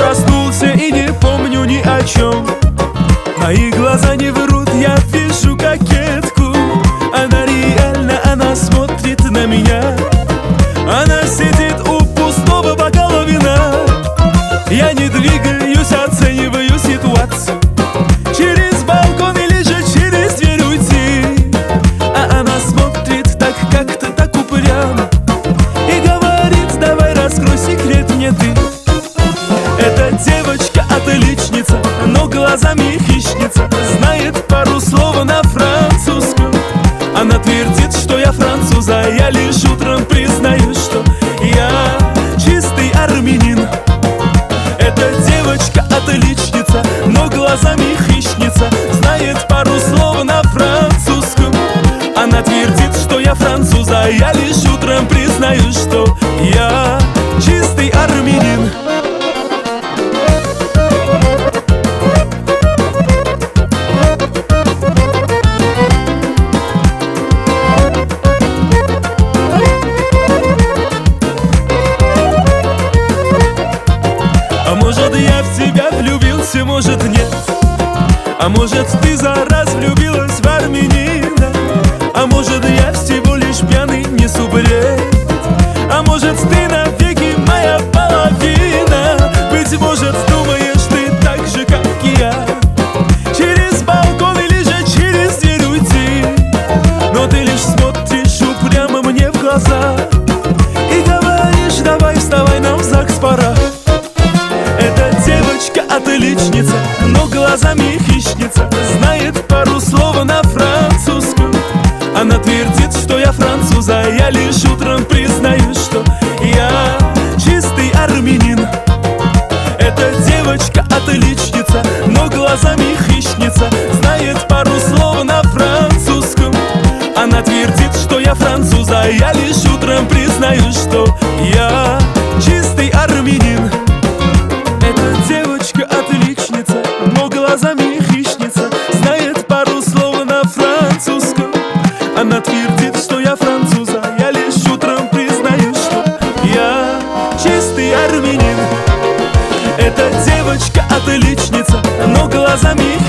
проснулся и не помню ни о чем. Мои глаза не врут, я вижу кокетку. Она реально, она смотрит на меня. Она сидит у пустого бокала вина. Я не двигаюсь, оцениваю ситуацию. Через балкон или же через дверь уйти. А она смотрит так, как-то так упрямо и говорит: давай раскрой секрет мне ты. Эта девочка отличница, но глазами хищница. Знает пару слов на французском. Она твердит, что я француз, а я лишь утром признаюсь, что я чистый армянин. Эта девочка отличница, но глазами хищница. Знает пару слов на французском. Она твердит, что я француз, а я лишь утром признаюсь, что я чистый армянин. Может, я в тебя влюбился, может, нет. А может, ты за раз влюбилась в армянина. А может, я всего лишь пьяный несу бред. А может, ты навеки моя половина. Быть может, думаешь ты так же, как и я. Через балкон или же через дверь уйти. Но ты лишь смотришь упрямо мне в глаза и говоришь: давай вставай, нам в ЗАГС пора. Отличница, но глазами хищница. Знает пару слов на французском. Она твердит, что я француз, а я лишь утром признаюсь, что я чистый армянин. Эта девочка отличница, но глазами хищница. Знает пару слов на французском. Она твердит, что я француз, а я лишь утром признаюсь, что я чистый армянин. Отличница, но глазами хищница. Знает пару слов на французском. Она твердит, что я француз, а я лишь утром признаюсь, что я чистый армянин. Эта девочка отличница, но глазами